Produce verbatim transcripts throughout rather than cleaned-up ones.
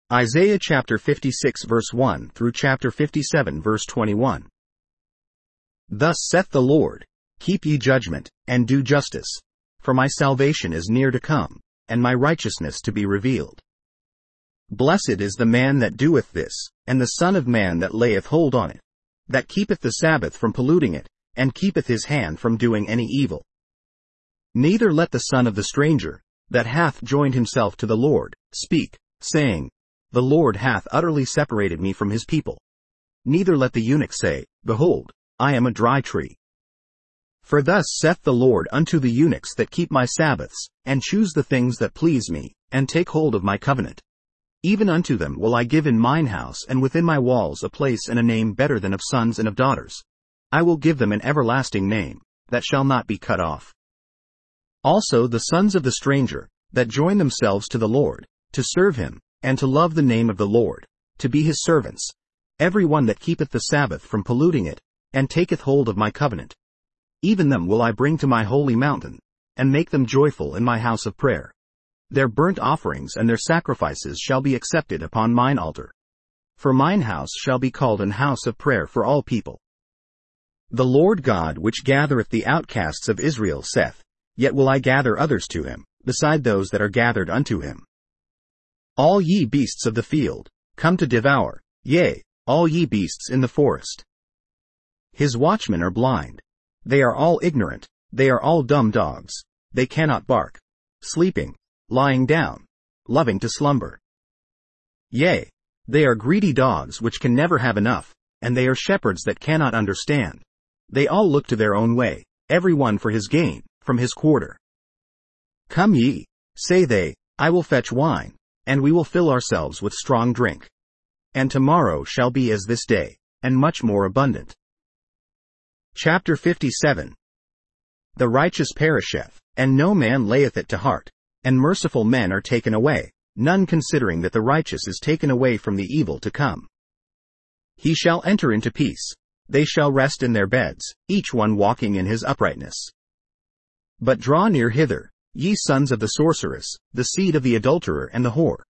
Isaiah chapter fifty-six verse one through chapter fifty-seven verse twenty-one. Thus saith the Lord, keep ye judgment, and do justice, for my salvation is near to come, and my righteousness to be revealed. Blessed is the man that doeth this, and the Son of man that layeth hold on it, that keepeth the Sabbath from polluting it, and keepeth his hand from doing any evil. Neither let the son of the stranger, that hath joined himself to the Lord, speak, saying, The Lord hath utterly separated me from his people. Neither let the eunuch say, Behold, I am a dry tree. For thus saith the Lord unto the eunuchs that keep my Sabbaths, and choose the things that please me, and take hold of my covenant. Even unto them will I give in mine house and within my walls a place and a name better than of sons and of daughters. I will give them an everlasting name, that shall not be cut off. Also the sons of the stranger, that join themselves to the Lord, to serve him, and to love the name of the Lord, to be his servants, every one that keepeth the Sabbath from polluting it, and taketh hold of my covenant. Even them will I bring to my holy mountain, and make them joyful in my house of prayer. Their burnt offerings and their sacrifices shall be accepted upon mine altar. For mine house shall be called an house of prayer for all people. The Lord God which gathereth the outcasts of Israel saith, Yet will I gather others to him, beside those that are gathered unto him. All ye beasts of the field, come to devour, yea, all ye beasts in the forest. His watchmen are blind. They are all ignorant, they are all dumb dogs, they cannot bark, sleeping, lying down, loving to slumber. Yea, they are greedy dogs which can never have enough, and they are shepherds that cannot understand. They all look to their own way, every one for his gain, from his quarter. Come ye, say they, I will fetch wine, and we will fill ourselves with strong drink. And tomorrow shall be as this day, and much more abundant. Chapter fifty-seven. The righteous perisheth, and no man layeth it to heart, and merciful men are taken away, none considering that the righteous is taken away from the evil to come. He shall enter into peace, they shall rest in their beds, each one walking in his uprightness. But draw near hither, ye sons of the sorceress, the seed of the adulterer and the whore.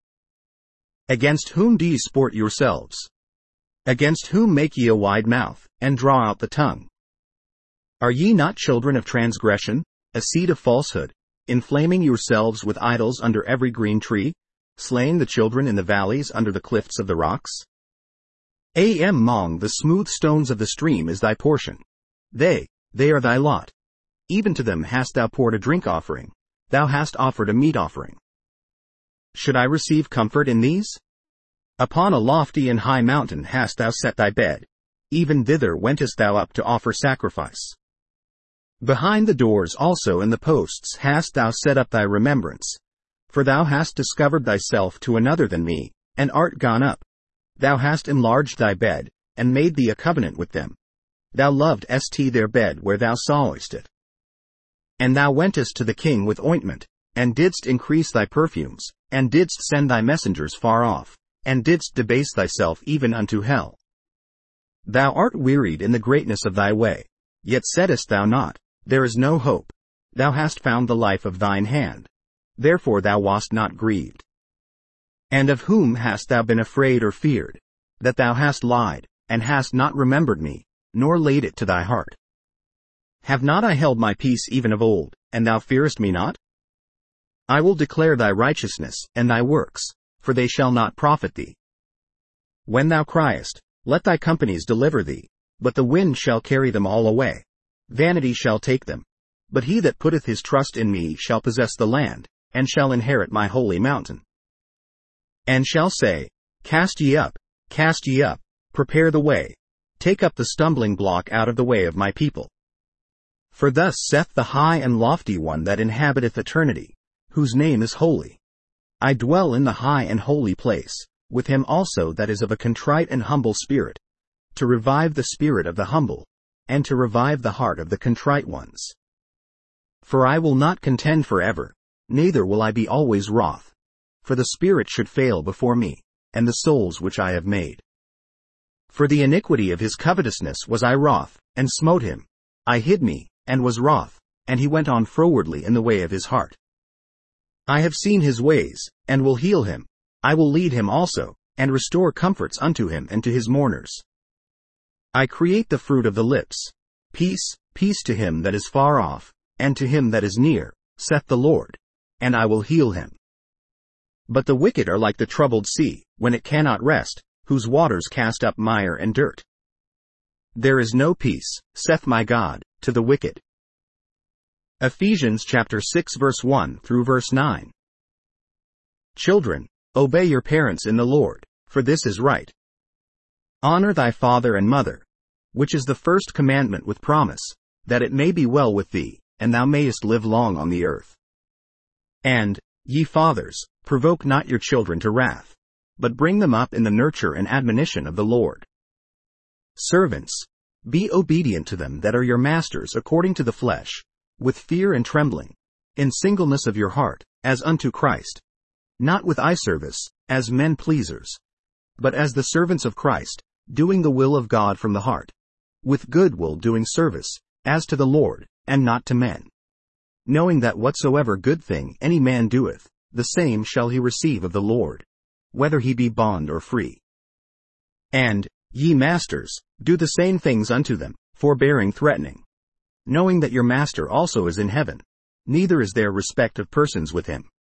Against whom do ye sport yourselves? Against whom make ye a wide mouth, and draw out the tongue? Are ye not children of transgression, a seed of falsehood, inflaming yourselves with idols under every green tree, slaying the children in the valleys under the cliffs of the rocks? Among the smooth stones of the stream is thy portion. They, they are thy lot. Even to them hast thou poured a drink offering, thou hast offered a meat offering. Should I receive comfort in these? Upon a lofty and high mountain hast thou set thy bed, even thither wentest thou up to offer sacrifice. Behind the doors also and the posts hast thou set up thy remembrance. For thou hast discovered thyself to another than me, and art gone up. Thou hast enlarged thy bed, and made thee a covenant with them. Thou lovedst their bed where thou sawest it. And thou wentest to the king with ointment, and didst increase thy perfumes, and didst send thy messengers far off, and didst debase thyself even unto hell. Thou art wearied in the greatness of thy way, yet saidst thou not, There is no hope. Thou hast found the life of thine hand. Therefore thou wast not grieved. And of whom hast thou been afraid or feared? That thou hast lied, and hast not remembered me, nor laid it to thy heart. Have not I held my peace even of old, and thou fearest me not? I will declare thy righteousness, and thy works, for they shall not profit thee. When thou criest, let thy companies deliver thee, but the wind shall carry them all away. Vanity shall take them. But he that putteth his trust in me shall possess the land, and shall inherit my holy mountain. And shall say, Cast ye up, cast ye up, prepare the way, take up the stumbling block out of the way of my people. For thus saith the high and lofty one that inhabiteth eternity, whose name is holy. I dwell in the high and holy place, with him also that is of a contrite and humble spirit, to revive the spirit of the humble, and to revive the heart of the contrite ones. For I will not contend forever, neither will I be always wroth. For the spirit should fail before me, and the souls which I have made. For the iniquity of his covetousness was I wroth, and smote him. I hid me, and was wroth, and he went on frowardly in the way of his heart. I have seen his ways, and will heal him. I will lead him also, and restore comforts unto him and to his mourners. I create the fruit of the lips. Peace, peace to him that is far off, and to him that is near, saith the Lord, and I will heal him. But the wicked are like the troubled sea, when it cannot rest, whose waters cast up mire and dirt. There is no peace, saith my God, to the wicked. Ephesians chapter six verse one through verse nine. Children, obey your parents in the Lord, for this is right. Honor thy father and mother, which is the first commandment with promise, that it may be well with thee, and thou mayest live long on the earth. And, ye fathers, provoke not your children to wrath, but bring them up in the nurture and admonition of the Lord. Servants, be obedient to them that are your masters according to the flesh, with fear and trembling, in singleness of your heart, as unto Christ, not with eye service, as men pleasers, but as the servants of Christ, doing the will of God from the heart, with good will doing service, as to the Lord, and not to men. Knowing that whatsoever good thing any man doeth, the same shall he receive of the Lord, whether he be bond or free. And, ye masters, do the same things unto them, forbearing threatening, knowing that your master also is in heaven, neither is there respect of persons with him.